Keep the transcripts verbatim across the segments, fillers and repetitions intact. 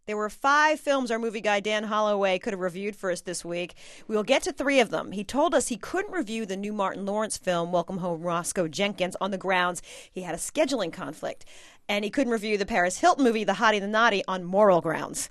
There were five films our movie guy Dan Holloway could have reviewed for us this week. We will get to three of them. He told us he couldn't review the new Martin Lawrence film, Welcome Home, Roscoe Jenkins, on the grounds he had a scheduling conflict. And he couldn't review the Paris Hilton movie, The Hottie the Naughty, on moral grounds.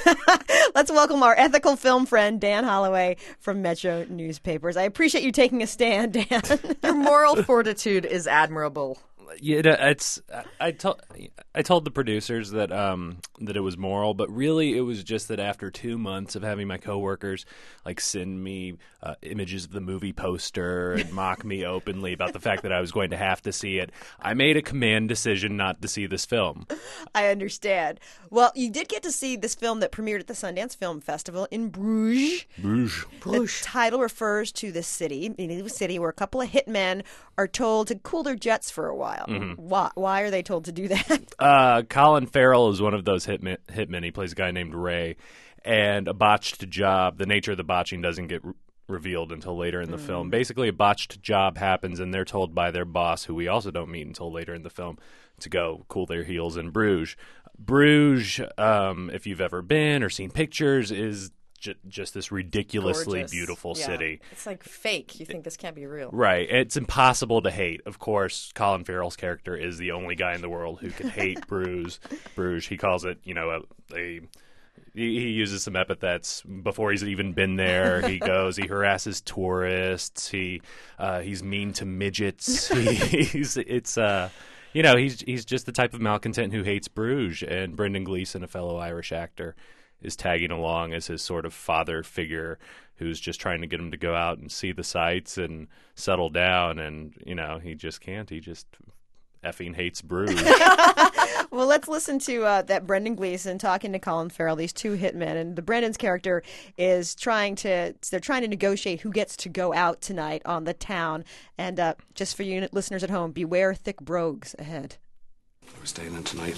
Let's welcome our ethical film friend, Dan Holloway from Metro Newspapers. I appreciate you taking a stand, Dan. Your moral fortitude is admirable. Yeah, it's. I told I told the producers that um that it was moral, but really it was just that after two months of having my coworkers like send me uh, images of the movie poster and mock me openly about the fact that I was going to have to see it, I made a command decision not to see this film. I understand. Well, you did get to see this film that premiered at the Sundance Film Festival in Bruges. Bruges. The title refers to the city, a city where a couple of hitmen are told to cool their jets for a while. Mm-hmm. Why, why are they told to do that? Uh, Colin Farrell is one of those hitmen, hitmen. He plays a guy named Ray. And a botched job, the nature of the botching doesn't get re- revealed until later in the mm. film. Basically, a botched job happens, and they're told by their boss, who we also don't meet until later in the film, to go cool their heels in Bruges. Bruges, um, if you've ever been or seen pictures, is j- just this ridiculously Gorgeous. beautiful yeah. city. It's like fake. You think this can't be real. Right. It's impossible to hate. Of course, Colin Farrell's character is the only guy in the world who can hate Bruges. Bruges. He calls it, you know, a... a He, he uses some epithets before he's even been there. He goes, he harasses tourists. He uh, he's mean to midgets. He, he's it's uh, you know, he's he's just the type of malcontent who hates Bruges. And Brendan Gleeson, a fellow Irish actor, is tagging along as his sort of father figure, who's just trying to get him to go out and see the sights and settle down. And you know, he just can't. He just effing hates Bruges. Well, let's listen to uh, that Brendan Gleeson talking to Colin Farrell, these two hitmen. And the Brendan's character is trying to, they're trying to negotiate who gets to go out tonight on the town. And uh, just for you listeners at home, beware thick brogues ahead. We're staying in tonight.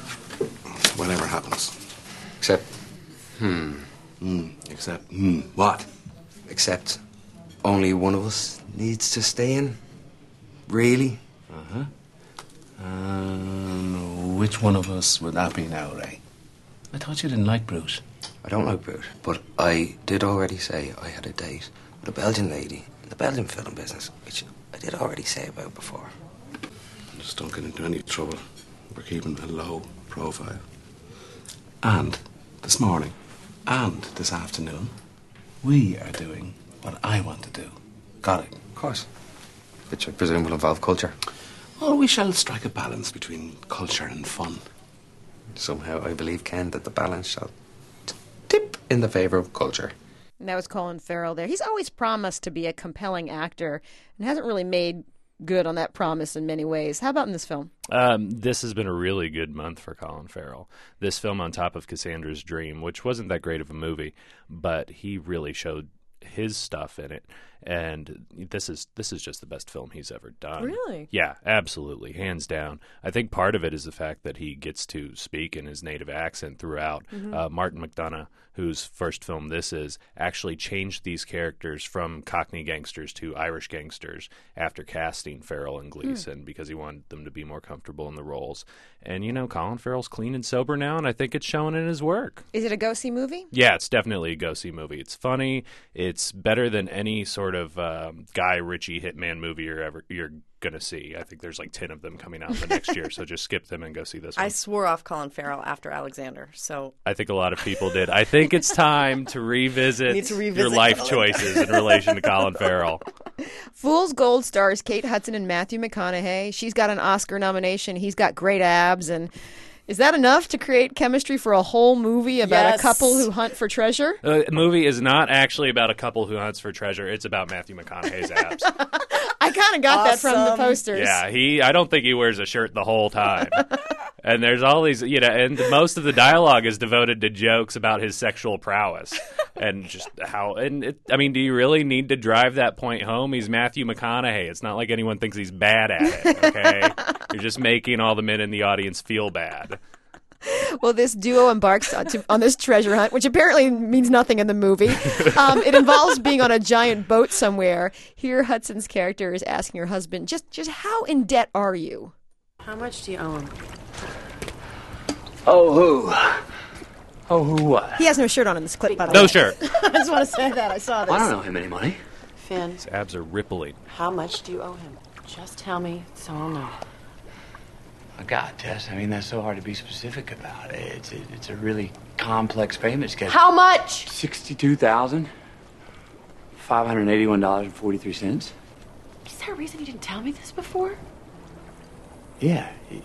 Whatever happens. Except, hmm. Hmm. Except, hmm. What? Except only one of us needs to stay in. Really? Uh-huh. Um, which one of us would that be now, Ray? I thought you didn't like Bruges. I don't like Bruges, but I did already say I had a date with a Belgian lady in the Belgian film business, which I did already say about before. Just don't get into any trouble. We're keeping a low profile. And this morning, and this afternoon, we are doing what I want to do. Got it? Of course. Which I presume will involve culture. Well, we shall strike a balance between culture and fun. Somehow I believe, Ken, that the balance shall t- tip in the favour of culture. And that was Colin Farrell there. He's always promised to be a compelling actor and hasn't really made good on that promise in many ways. How about in this film? Um, this has been a really good month for Colin Farrell. This film on top of Cassandra's Dream, which wasn't that great of a movie, but he really showed his stuff in it. And this is this is just the best film he's ever done. Really? Yeah, absolutely, hands down. I think part of it is the fact that he gets to speak in his native accent throughout. Mm-hmm. Uh, Martin McDonagh, whose first film this is, actually changed these characters from Cockney gangsters to Irish gangsters after casting Farrell and Gleeson mm. because he wanted them to be more comfortable in the roles. And, you know, Colin Farrell's clean and sober now, and I think it's showing in his work. Is it a go-see movie? Yeah, it's definitely a go-see movie. It's funny. It's better than any sort of um, Guy Ritchie hitman movie you're ever you're going to see. I think there's like ten of them coming out the next year, so just skip them and go see this one. I swore off Colin Farrell after Alexander, so... I think a lot of people did. I think it's time to revisit, to revisit your life Colin. choices in relation to Colin Farrell. Fool's Gold stars Kate Hudson and Matthew McConaughey. She's got an Oscar nomination. He's got great abs. And is that enough to create chemistry for a whole movie about Yes. a couple who hunt for treasure? The movie is not actually about a couple who hunts for treasure. It's about Matthew McConaughey's abs. I kind of got that from the Awesome. posters. Yeah, he. I don't think he wears a shirt the whole time. And there's all these, you know, and most of the dialogue is devoted to jokes about his sexual prowess and just how. And it, I mean, do you really need to drive that point home? He's Matthew McConaughey. It's not like anyone thinks he's bad at it. Okay, you're just making all the men in the audience feel bad. Well, this duo embarks on, to, on this treasure hunt, which apparently means nothing in the movie. Um, it involves being on a giant boat somewhere. Here, Hudson's character is asking her husband, just, just how in debt are you? How much do you owe him? Oh, who? Oh, who what? He has no shirt on in this clip, by the No way. shirt. I just want to say that. I saw this. I don't owe him any money. Finn, His abs are rippling. how much do you owe him? Just tell me so I'll know. Oh, God, Tess, I mean, that's so hard to be specific about. It's, it, it's a really complex payment schedule. How much? sixty-two thousand five hundred eighty-one dollars and forty-three cents. Is there a reason you didn't tell me this before? Yeah. He,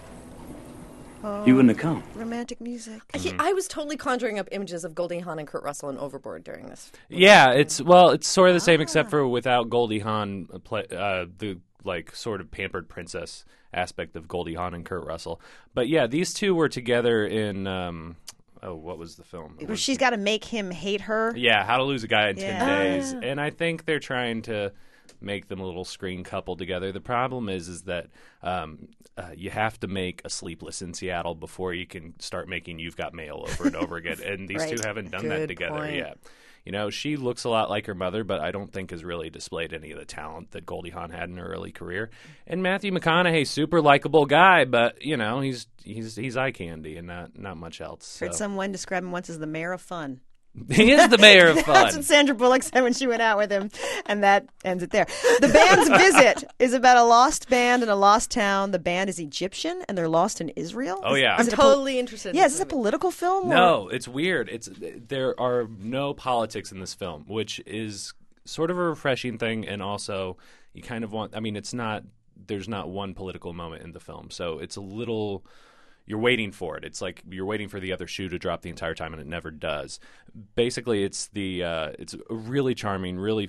he wouldn't have come. Romantic music. He, I was totally conjuring up images of Goldie Hawn and Kurt Russell in Overboard during this. Yeah, it's well, it's sort of the same except for without Goldie Hawn, uh, play, uh, the like sort of pampered princess aspect of Goldie Hawn and Kurt Russell. But yeah, these two were together in um, oh, what was the film? It was- She's got to make him hate her. yeah, How to Lose a Guy in Yeah. ten Days, and I think they're trying to make them a little screen couple together. The problem is, is that um, uh, you have to make a Sleepless in Seattle before you can start making You've Got Mail over and over again, and these Right. two haven't done that Good together point. yet. You know, she looks a lot like her mother, but I don't think has really displayed any of the talent that Goldie Hawn had in her early career. And Matthew McConaughey, super likable guy, but you know, he's he's he's eye candy and not not much else. Heard so. someone describe him once as the mayor of fun. He is the mayor of That's fun. what Sandra Bullock said when she went out with him, and that ends it there. The band's visit is about a lost band in a lost town. The band is Egyptian, and they're lost in Israel. Oh, Is- yeah. is I'm it a pol- totally interested in Yeah, is this this a movie. political film? or- No, it's weird. It's there are no politics in this film, which is sort of a refreshing thing, and also you kind of want. I mean, it's not. There's not one political moment in the film, so it's a little. You're waiting for it. It's like you're waiting for the other shoe to drop the entire time, and it never does. Basically, it's the uh, it's a really charming, really.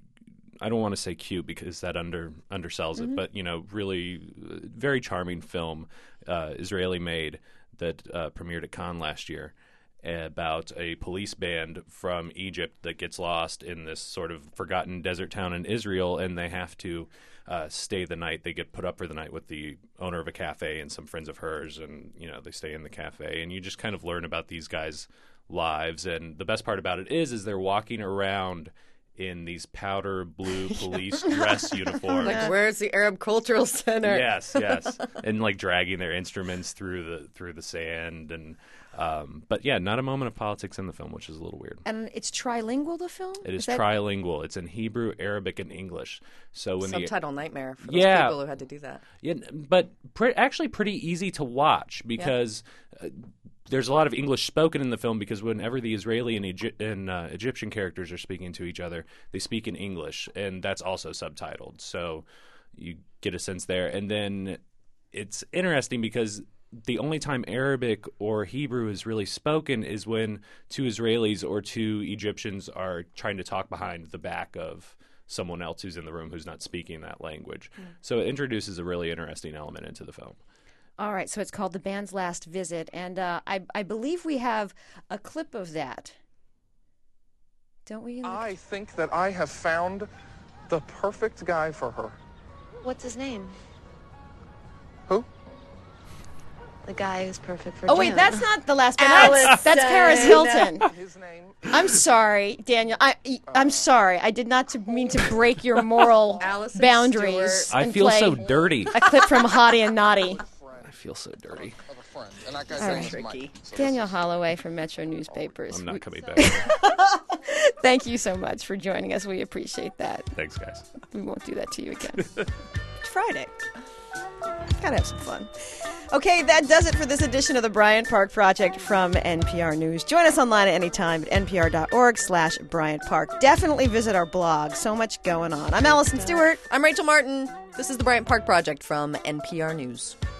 I don't want to say cute because that under undersells it, but you know, really uh, very charming film, uh, Israeli made that uh, premiered at Cannes last year about a police band from Egypt that gets lost in this sort of forgotten desert town in Israel, and they have to uh, stay the night. They get put up for the night with the owner of a cafe and some friends of hers, and you know they stay in the cafe, and you just kind of learn about these guys' lives. And the best part about it is, is they're walking around in these powder blue police dress uniforms. Like, where's the Arab Cultural Center? Yes, yes, and like dragging their instruments through the through the sand, and um, but yeah, not a moment of politics in the film, which is a little weird. And it's trilingual, the film? It is that- trilingual. It's in Hebrew, Arabic, and English. So when the Subtitle nightmare for those Yeah. people who had to do that. yeah, but pre- actually pretty easy to watch because uh, there's a lot of English spoken in the film because whenever the Israeli and, Egy- and uh, Egyptian characters are speaking to each other, they speak in English, and that's also subtitled. So you get a sense there. And then it's interesting because the only time Arabic or Hebrew is really spoken is when two Israelis or two Egyptians are trying to talk behind the back of someone else who's in the room who's not speaking that language. So it introduces a really interesting element into the film. All right, so it's called The Band's Last Visit, and uh, I, I believe we have a clip of that. Don't we? I think that I have found the perfect guy for her. What's his name? Who? The guy who's perfect for Oh, wait, Jim. that's not The Last Band. Allison. That's, that's Paris Hilton. His name. I'm sorry, Daniel. I, I'm sorry. I did not to mean to break your moral Allison boundaries. Stewart. I and feel play so dirty. a clip from Hottie and Naughty. I feel so dirty. Of a friend. And that guy's All name right. is Mike. Tricky. So Daniel Holloway from Metro Newspapers. I'm not We- coming back. Thank you so much for joining us. We appreciate that. Thanks, guys. We won't do that to you again. It's Friday. Gotta have some fun. Okay, that does it for this edition of the Bryant Park Project from N P R News. Join us online at any time at npr.org slash Bryant Park. Definitely visit our blog. So much going on. I'm Allison Stewart. I'm Rachel Martin. This is the Bryant Park Project from N P R News.